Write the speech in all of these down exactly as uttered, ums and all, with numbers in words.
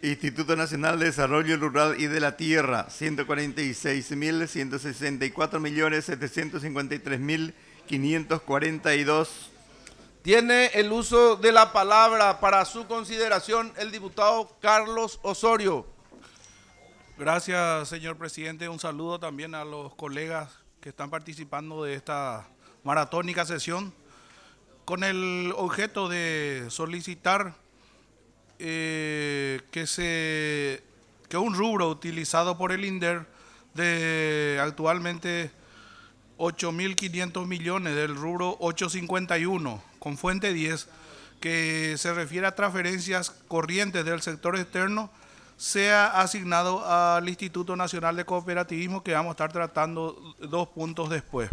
Instituto Nacional de Desarrollo Rural y de la Tierra, ciento cuarenta y seis mil ciento sesenta y cuatro millones setecientos cincuenta y tres mil quinientos cuarenta y dos. Tiene el uso de la palabra para su consideración el diputado Carlos Osorio. Gracias, señor presidente. Un saludo también a los colegas que están participando de esta maratónica sesión con el objeto de solicitar eh, que, se, que un rubro utilizado por el INDER de actualmente ocho mil quinientos millones del rubro ochocientos cincuenta y uno con fuente diez, que se refiere a transferencias corrientes del sector externo, sea asignado al Instituto Nacional de Cooperativismo, que vamos a estar tratando dos puntos después.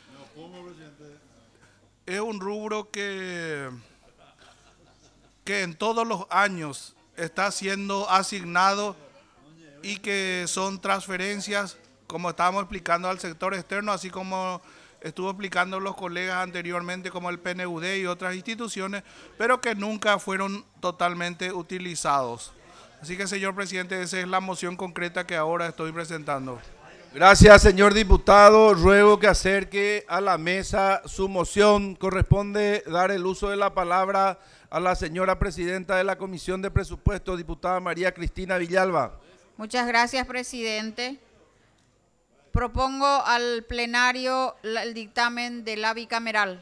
Es un rubro que, que en todos los años está siendo asignado y que son transferencias, como estábamos explicando, al sector externo, así como estuvo explicando los colegas anteriormente, como el P N U D y otras instituciones, pero que nunca fueron totalmente utilizados. Así que, señor presidente, esa es la moción concreta que ahora estoy presentando. Gracias, señor diputado. Ruego que acerque a la mesa su moción. Corresponde dar el uso de la palabra a la señora presidenta de la Comisión de Presupuestos, diputada María Cristina Villalba. Muchas gracias, presidente. Propongo al plenario el dictamen de la bicameral.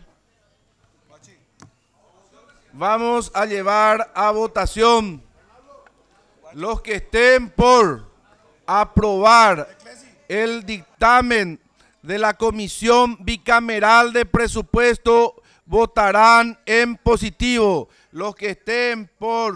Vamos a llevar a votación. Los que estén por aprobar el dictamen de la Comisión Bicameral de Presupuesto votarán en positivo. Los que estén por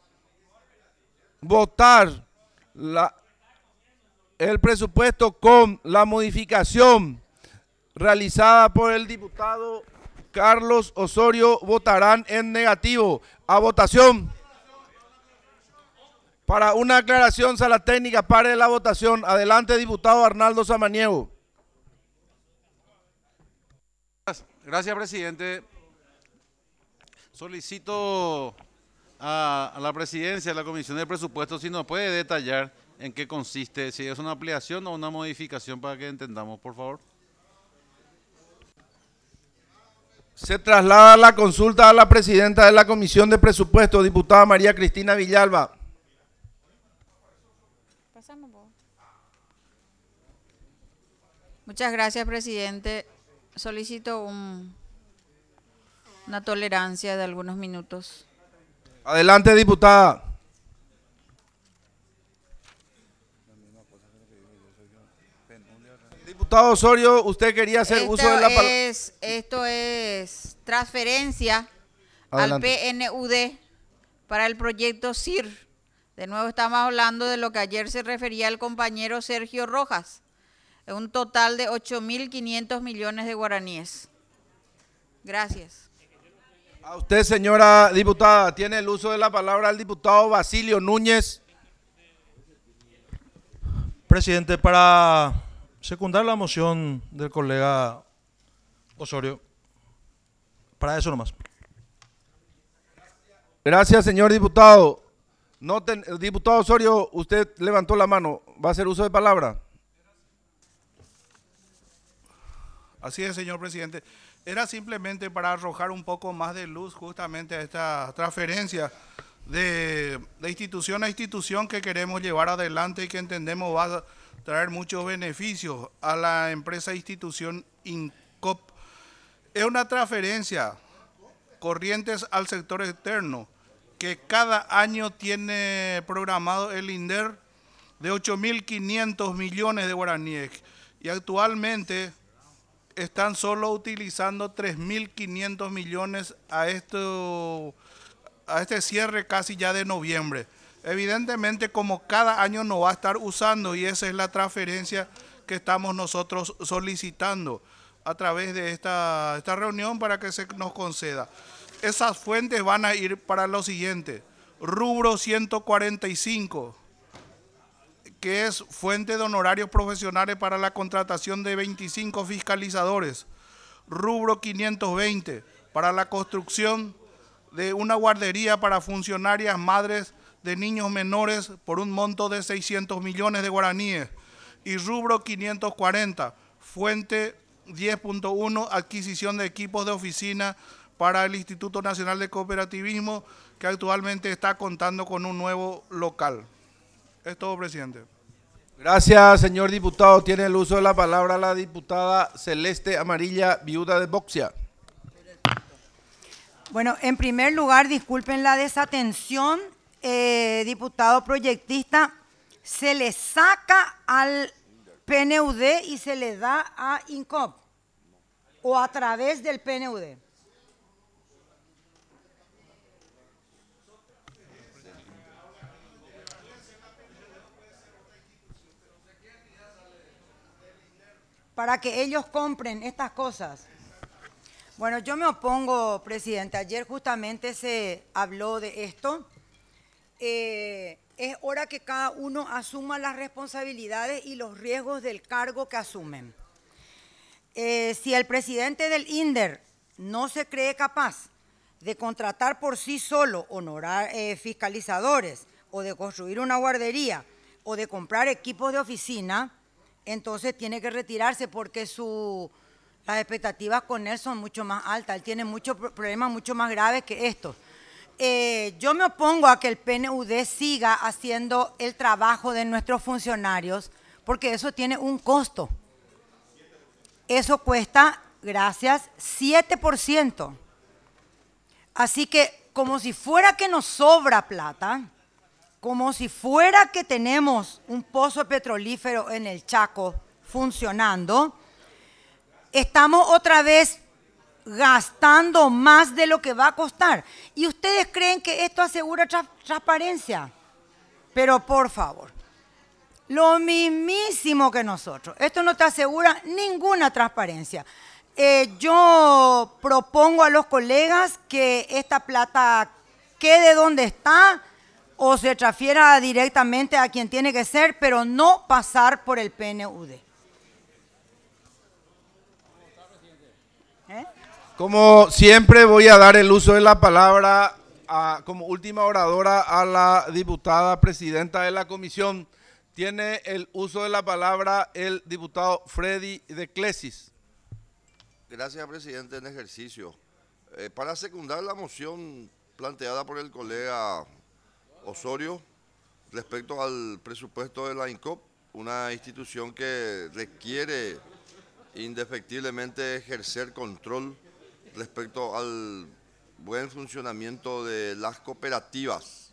votar la, el presupuesto con la modificación realizada por el diputado Carlos Osorio votarán en negativo. A votación. Para una aclaración, sala técnica, pare la votación. Adelante, diputado Arnaldo Samaniego. Gracias, presidente. Solicito a, a la presidencia de la Comisión de Presupuestos si nos puede detallar en qué consiste, si es una ampliación o una modificación, para que entendamos, por favor. Se traslada la consulta a la presidenta de la Comisión de Presupuestos, diputada María Cristina Villalba. Muchas gracias, presidente. Solicito un, una tolerancia de algunos minutos. Adelante, diputada. Diputado Osorio, usted quería hacer esto uso de la palabra. Es, esto es transferencia Adelante. Al P N U D para el proyecto S I R. De nuevo estamos hablando de lo que ayer se refería el compañero Sergio Rojas. Es un total de ocho mil quinientos millones de guaraníes. Gracias. A usted, señora diputada, tiene el uso de la palabra el diputado Basilio Núñez. Presidente, para secundar la moción del colega Osorio, para eso nomás. Gracias, señor diputado. No ten, diputado Osorio, usted levantó la mano. ¿Va a hacer uso de palabra? Así es, señor presidente. Era simplemente para arrojar un poco más de luz justamente a esta transferencia de, de institución a institución que queremos llevar adelante y que entendemos va a traer muchos beneficios a la empresa institución INCOP. Es una transferencia corrientes al sector externo que cada año tiene programado el INDER de ocho mil quinientos millones de guaraníes y actualmente están solo utilizando tres mil quinientos millones a, esto, a este cierre casi ya de noviembre. Evidentemente, como cada año no va a estar usando, y esa es la transferencia que estamos nosotros solicitando a través de esta, esta reunión para que se nos conceda. Esas fuentes van a ir para lo siguiente: rubro ciento cuarenta y cinco, que es fuente de honorarios profesionales para la contratación de veinticinco fiscalizadores. Rubro quinientos veinte, para la construcción de una guardería para funcionarias madres de niños menores por un monto de seiscientos millones de guaraníes. Y rubro quinientos cuarenta, fuente diez punto uno, adquisición de equipos de oficina para el Instituto Nacional de Cooperativismo, que actualmente está contando con un nuevo local. Es todo, presidente. Gracias, señor diputado. Tiene el uso de la palabra la diputada Celeste Amarilla, viuda de Boxia. Bueno, en primer lugar, disculpen la desatención, eh, diputado proyectista, se le saca al P N U D y se le da a INCOP, o a través del P N U D. Para que ellos compren estas cosas. Bueno, yo me opongo, presidente. Ayer justamente se habló de esto. Eh, es hora que cada uno asuma las responsabilidades y los riesgos del cargo que asumen. Eh, si el presidente del INDER no se cree capaz de contratar por sí solo honorar eh, fiscalizadores o de construir una guardería o de comprar equipos de oficina, entonces tiene que retirarse porque su, las expectativas con él son mucho más altas. Él tiene muchos problemas mucho más graves que estos. Eh, yo me opongo a que el P N U D siga haciendo el trabajo de nuestros funcionarios porque eso tiene un costo. Eso cuesta, gracias, siete por ciento. Así que como si fuera que nos sobra plata, como si fuera que tenemos un pozo petrolífero en el Chaco funcionando, estamos otra vez gastando más de lo que va a costar. ¿Y ustedes creen que esto asegura tra transparencia? Pero por favor, lo mismísimo que nosotros. Esto no te asegura ninguna transparencia. Eh, yo propongo a los colegas que esta plata quede donde está o se transfiera directamente a quien tiene que ser, pero no pasar por el P N U D. ¿Eh? Como siempre, voy a dar el uso de la palabra a, como última oradora a la diputada presidenta de la comisión. Tiene el uso de la palabra el diputado Freddy de Clesis. Gracias, presidente, en ejercicio. Eh, para secundar la moción planteada por el colega Osorio respecto al presupuesto de la INCOP, una institución que requiere indefectiblemente ejercer control respecto al buen funcionamiento de las cooperativas.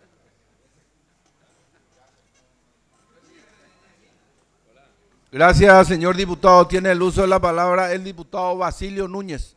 Gracias, señor diputado. Tiene el uso de la palabra el diputado Basilio Núñez.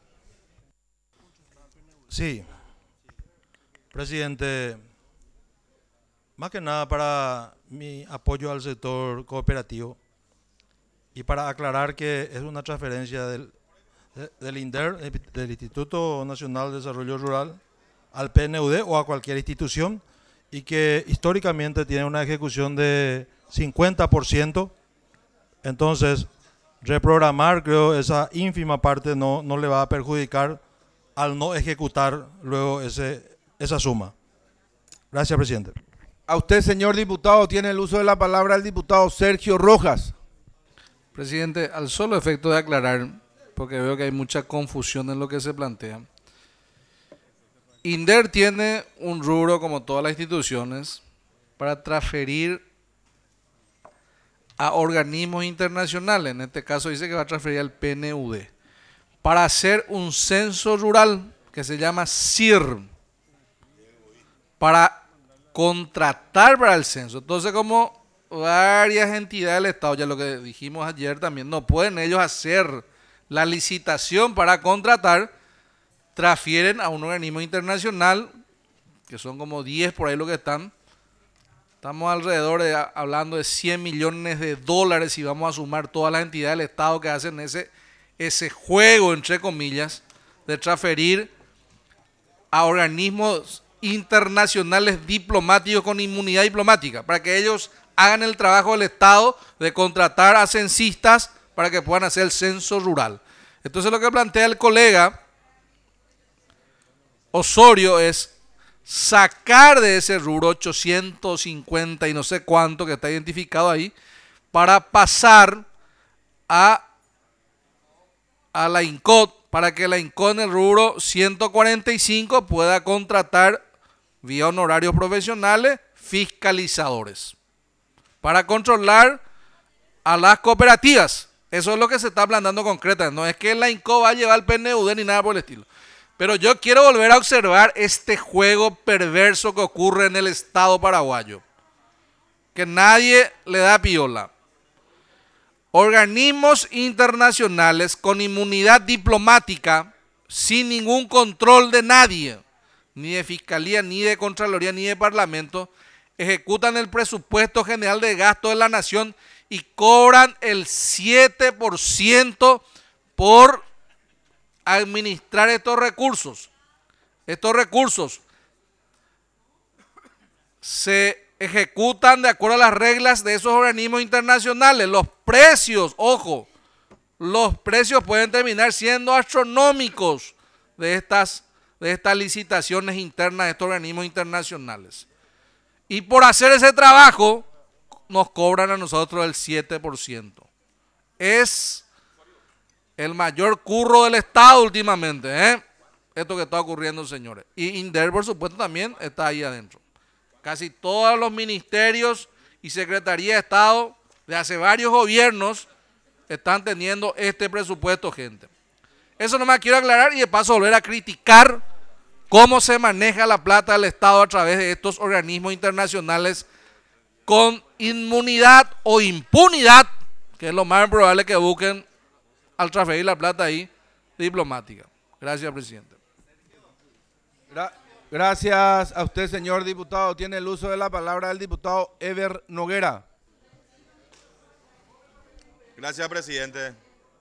Sí, presidente, más que nada para mi apoyo al sector cooperativo y para aclarar que es una transferencia del, del INDER, del Instituto Nacional de Desarrollo Rural, al P N U D o a cualquier institución, y que históricamente tiene una ejecución de cincuenta por ciento. Entonces, reprogramar, creo, esa ínfima parte no, no le va a perjudicar al no ejecutar luego ese, esa suma. Gracias, presidente. A usted, señor diputado, tiene el uso de la palabra el diputado Sergio Rojas. Presidente, al solo efecto de aclarar, porque veo que hay mucha confusión en lo que se plantea. INDER tiene un rubro, como todas las instituciones, para transferir a organismos internacionales. En este caso dice que va a transferir al P N U D para hacer un censo rural que se llama C I R, para contratar para el censo. Entonces, como varias entidades del Estado, ya lo que dijimos ayer también, no pueden ellos hacer la licitación para contratar, transfieren a un organismo internacional, que son como diez por ahí lo que están. Estamos alrededor de, hablando de cien millones de dólares si vamos a sumar todas las entidades del Estado que hacen ese, ese juego, entre comillas, de transferir a organismos internacionales diplomáticos con inmunidad diplomática, para que ellos hagan el trabajo del Estado de contratar a censistas para que puedan hacer el censo rural. Entonces lo que plantea el colega Osorio es sacar de ese rubro ochocientos cincuenta y no sé cuánto que está identificado ahí, para pasar a, a la INCOT, para que la INCOT en el rubro ciento cuarenta y cinco pueda contratar vía honorarios profesionales fiscalizadores para controlar a las cooperativas. Eso es lo que se está planteando concretamente. No es que la INCOT va a llevar el P N U D ni nada por el estilo. Pero yo quiero volver a observar este juego perverso que ocurre en el Estado paraguayo. Que nadie le da piola. Organismos internacionales con inmunidad diplomática, sin ningún control de nadie, ni de Fiscalía, ni de Contraloría, ni de Parlamento, ejecutan el presupuesto general de gasto de la nación y cobran el siete por ciento por administrar estos recursos. Estos recursos se ejecutan de acuerdo a las reglas de esos organismos internacionales. Los precios, ojo, los precios pueden terminar siendo astronómicos de estas, de estas licitaciones internas de estos organismos internacionales. Y por hacer ese trabajo, nos cobran a nosotros el siete por ciento. Es el mayor curro del Estado últimamente, ¿eh? Esto que está ocurriendo, señores. Y INDER, por supuesto, también está ahí adentro. Casi todos los ministerios y secretarías de Estado de hace varios gobiernos están teniendo este presupuesto, gente. Eso nomás quiero aclarar y de paso volver a criticar cómo se maneja la plata del Estado a través de estos organismos internacionales con inmunidad o impunidad, que es lo más probable que busquen al transferir la plata ahí, diplomática. Gracias, presidente. Gra Gracias a usted, señor diputado. Tiene el uso de la palabra el diputado Ever Noguera. Gracias, presidente.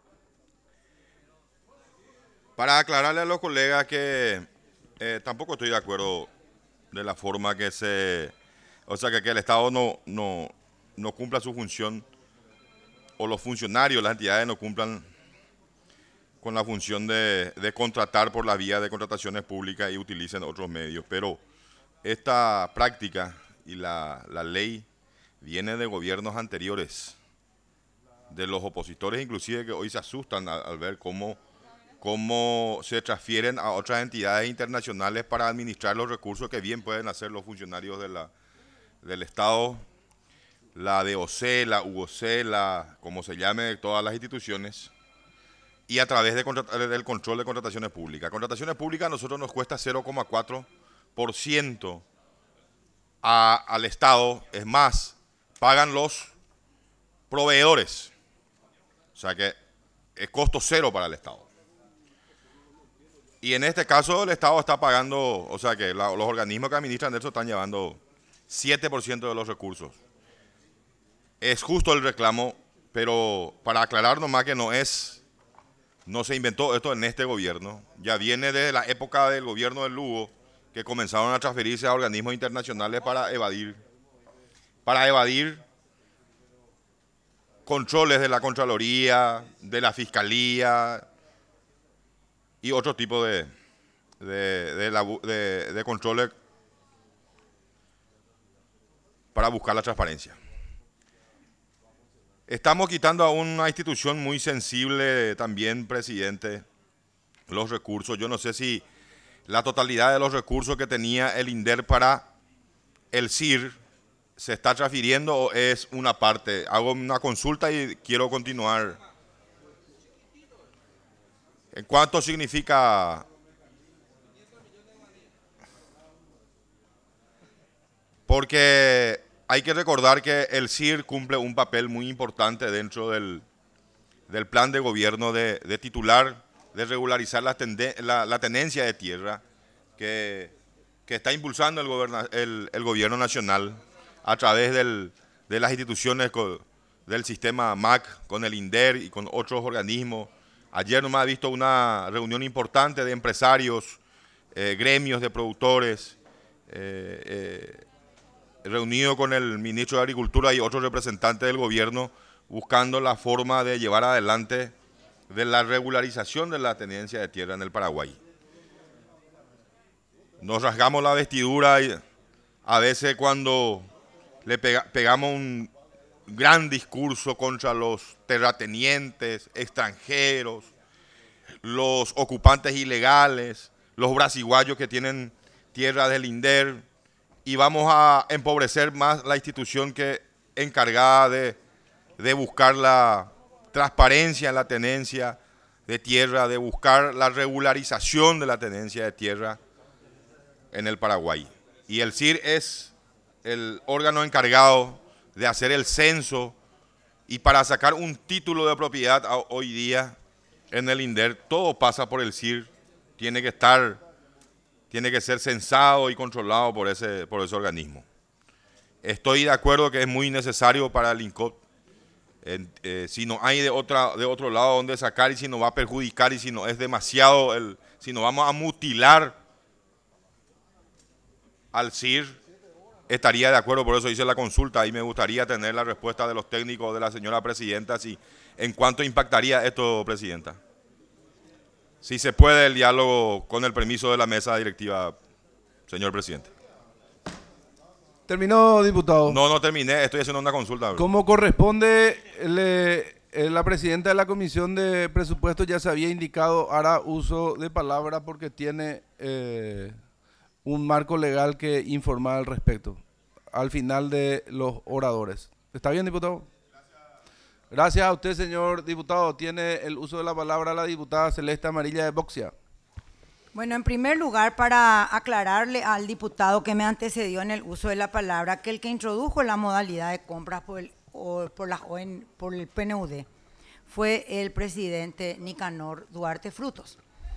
Para aclararle a los colegas que eh, tampoco estoy de acuerdo de la forma que se... O sea, que, que el Estado no, no, no cumpla su función, o los funcionarios, las entidades no cumplan con la función de, de contratar por la vía de contrataciones públicas y utilicen otros medios. Pero esta práctica y la, la ley viene de gobiernos anteriores, de los opositores inclusive, que hoy se asustan al, al ver cómo, cómo se transfieren a otras entidades internacionales para administrar los recursos que bien pueden hacer los funcionarios de la, del Estado, la D O C, la U O C, la, como se llame, todas las instituciones, y a través de, del control de contrataciones públicas. Contrataciones públicas a nosotros nos cuesta cero coma cuatro por ciento al Estado, es más, pagan los proveedores, o sea que es costo cero para el Estado. Y en este caso el Estado está pagando, o sea que la, los organismos que administran eso están llevando siete por ciento de los recursos. Es justo el reclamo, pero para aclarar nomás que no es... No se inventó esto en este gobierno, ya viene desde la época del gobierno del Lugo, que comenzaron a transferirse a organismos internacionales para evadir, para evadir controles de la Contraloría, de la Fiscalía y otro tipo de, de, de, la, de, de controles para buscar la transparencia. Estamos quitando a una institución muy sensible también, presidente, los recursos. Yo no sé si la totalidad de los recursos que tenía el INDER para el S I R se está transfiriendo o es una parte. Hago una consulta y quiero continuar. ¿En cuánto significa? Porque hay que recordar que el S I R cumple un papel muy importante dentro del, del plan de gobierno de, de titular, de regularizar la, tende, la, la tenencia de tierra que, que está impulsando el, goberna, el, el gobierno nacional a través del, de las instituciones con, del sistema M A C, con el INDER y con otros organismos. Ayer nomás he visto una reunión importante de empresarios, eh, gremios de productores, eh, eh, reunido con el ministro de Agricultura y otros representantes del gobierno, buscando la forma de llevar adelante de la regularización de la tenencia de tierra en el Paraguay. nos rasgamos la vestidura y a veces cuando le pega, pegamos un gran discurso contra los terratenientes extranjeros, los ocupantes ilegales, los brasiguayos que tienen tierra del INDER, y vamos a empobrecer más la institución que encargada de, de buscar la transparencia en la tenencia de tierra, de buscar la regularización de la tenencia de tierra en el Paraguay. Y el C I R es el órgano encargado de hacer el censo, y para sacar un título de propiedad hoy día en el INDER, todo pasa por el C I R, tiene que estar, tiene que ser censado y controlado por ese, por ese organismo. Estoy de acuerdo que es muy necesario para el INCOP, eh, eh, si no hay de, otra, de otro lado donde sacar, y si no va a perjudicar, y si no es demasiado, el, si no vamos a mutilar al C I R, estaría de acuerdo, por eso hice la consulta, y me gustaría tener la respuesta de los técnicos de la señora presidenta, si en cuánto impactaría esto, presidenta. Si se puede el diálogo con el permiso de la mesa directiva, señor presidente. ¿Terminó, diputado? No, no terminé, estoy haciendo una consulta. Como corresponde, le, eh, la presidenta de la Comisión de Presupuestos ya se había indicado, hará uso de palabra porque tiene eh, un marco legal que informar al respecto, al final de los oradores. ¿Está bien, diputado? Gracias a usted, señor diputado. Tiene el uso de la palabra la diputada Celeste Amarilla de Boxia. Bueno, en primer lugar, para aclararle al diputado que me antecedió en el uso de la palabra, que el que introdujo la modalidad de compras por el, o, por la, o en, por el P N U D fue el presidente Nicanor Duarte Frutos.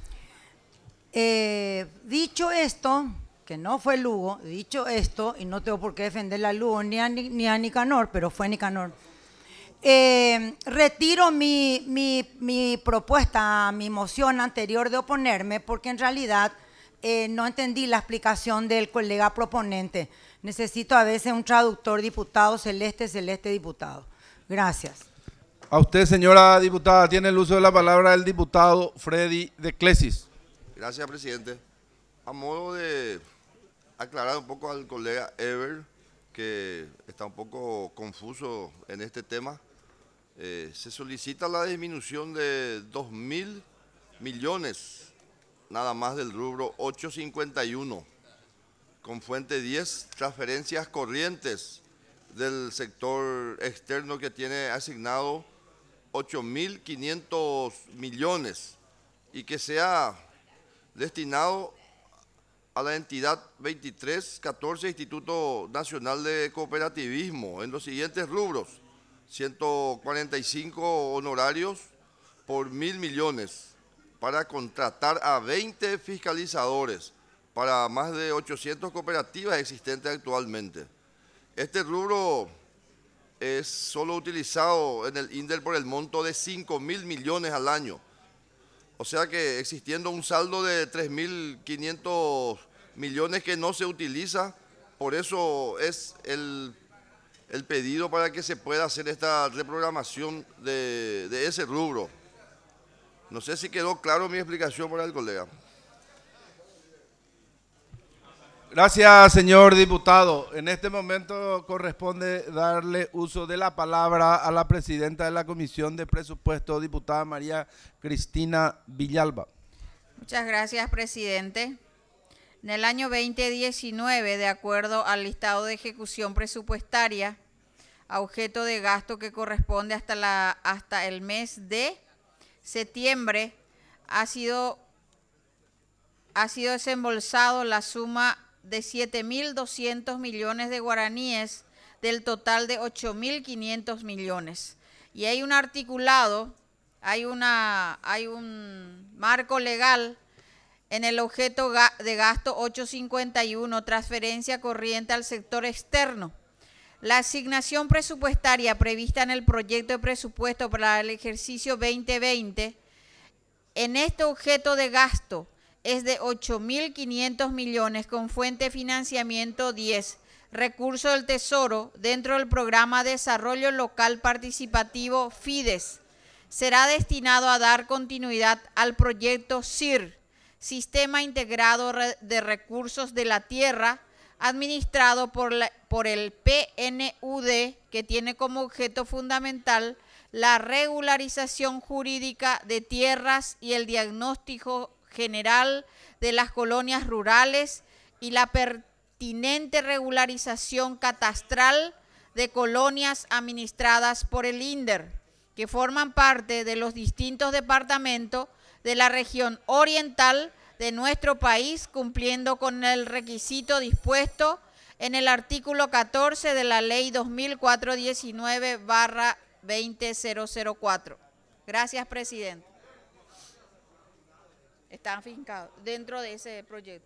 Eh, dicho esto, que no fue Lugo, dicho esto, y no tengo por qué defender a Lugo ni a, ni a Nicanor, pero fue Nicanor, Eh, retiro mi, mi, mi propuesta, mi moción anterior de oponerme, porque en realidad eh, no entendí la explicación del colega proponente. Necesito a veces un traductor, diputado Celeste, Celeste, diputado. Gracias. A usted, señora diputada, tiene el uso de la palabra el diputado Freddy de Clesis. Gracias, presidente. A modo de aclarar un poco al colega Ever, que está un poco confuso en este tema, Eh, se solicita la disminución de dos mil millones, nada más del rubro ochocientos cincuenta y uno, con fuente diez, transferencias corrientes del sector externo que tiene asignado ocho mil quinientos millones y que sea destinado a la entidad veintitrés catorce Instituto Nacional de Cooperativismo en los siguientes rubros: ciento cuarenta y cinco honorarios por mil millones para contratar a veinte fiscalizadores para más de ochocientas cooperativas existentes actualmente. Este rubro es solo utilizado en el INDER por el monto de cinco mil millones al año. O sea que existiendo un saldo de tres mil quinientos millones que no se utiliza, por eso es el el pedido para que se pueda hacer esta reprogramación de, de ese rubro. No sé si quedó claro mi explicación para el colega. Gracias, señor diputado. En este momento corresponde darle uso de la palabra a la presidenta de la Comisión de Presupuesto, diputada María Cristina Villalba. Muchas gracias, presidente. En el año veinte diecinueve, de acuerdo al listado de ejecución presupuestaria, a objeto de gasto que corresponde hasta, la, hasta el mes de septiembre, ha sido, ha sido desembolsado la suma de siete mil doscientos millones de guaraníes del total de ocho mil quinientos millones. Y hay un articulado, hay, una, hay un marco legal en el objeto de gasto ochocientos cincuenta y uno, transferencia corriente al sector externo. La asignación presupuestaria prevista en el proyecto de presupuesto para el ejercicio veinte veinte en este objeto de gasto es de ocho mil quinientos millones con fuente de financiamiento diez, recurso del Tesoro dentro del programa de Desarrollo Local Participativo FIDES. Será destinado a dar continuidad al proyecto C I R, Sistema Integrado de Recursos de la Tierra, administrado por, la, por el P N U D, que tiene como objeto fundamental la regularización jurídica de tierras y el diagnóstico general de las colonias rurales y la pertinente regularización catastral de colonias administradas por el INDER, que forman parte de los distintos departamentos de la región oriental de nuestro país, cumpliendo con el requisito dispuesto en el artículo catorce de la Ley dos mil cuatrocientos diecinueve barra veinte mil cuatro. Gracias, presidente. Están fincados dentro de ese proyecto.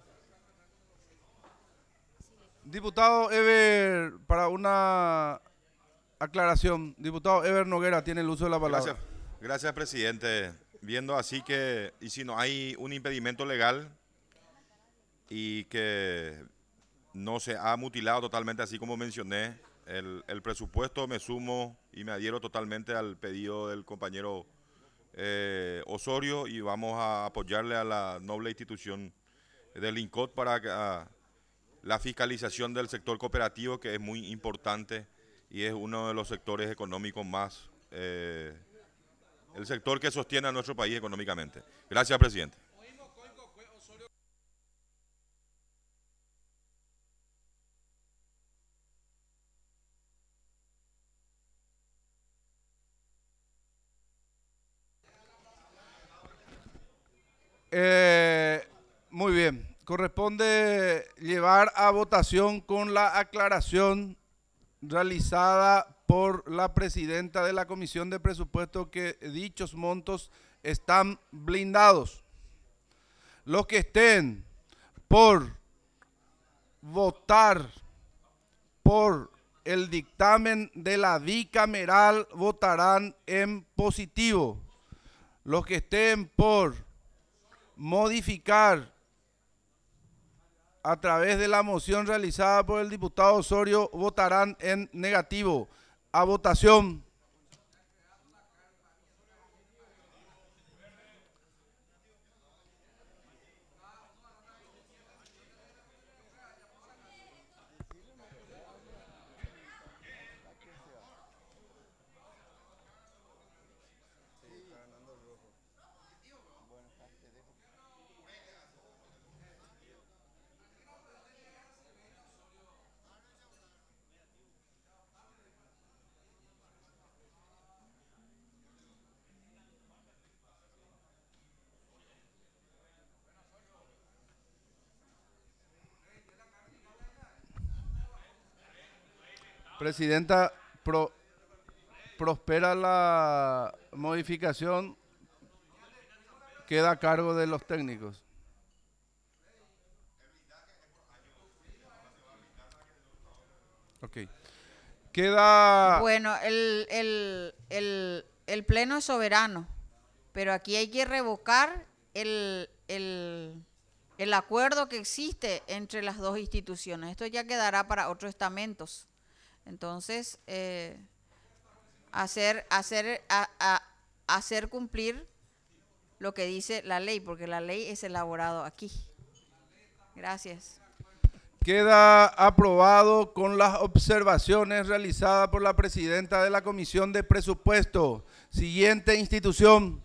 Diputado Ever, para una aclaración, diputado Ever Noguera tiene el uso de la palabra. Gracias, gracias presidente. Viendo así que, y si no hay un impedimento legal y que no se ha mutilado totalmente, así como mencioné, el, el presupuesto, me sumo y me adhiero totalmente al pedido del compañero eh, Osorio, y vamos a apoyarle a la noble institución del INCOT para que, a, la fiscalización del sector cooperativo, que es muy importante y es uno de los sectores económicos más, eh, el sector que sostiene a nuestro país económicamente. Gracias, presidente. Eh, muy bien. Corresponde llevar a votación con la aclaración realizada por la presidenta de la Comisión de Presupuesto que dichos montos están blindados. Los que estén por votar por el dictamen de la bicameral votarán en positivo. Los que estén por modificar a través de la moción realizada por el diputado Osorio votarán en negativo. A votación. Presidenta, pro, prospera la modificación, queda a cargo de los técnicos. Ok. Queda... Bueno, el, el, el, el pleno es soberano, pero aquí hay que revocar el, el, el acuerdo que existe entre las dos instituciones. Esto ya quedará para otros estamentos. Entonces, eh, hacer, hacer, a, a, hacer cumplir lo que dice la ley, porque la ley es elaborado aquí. Gracias. Queda aprobado con las observaciones realizadas por la presidenta de la Comisión de Presupuesto. Siguiente institución.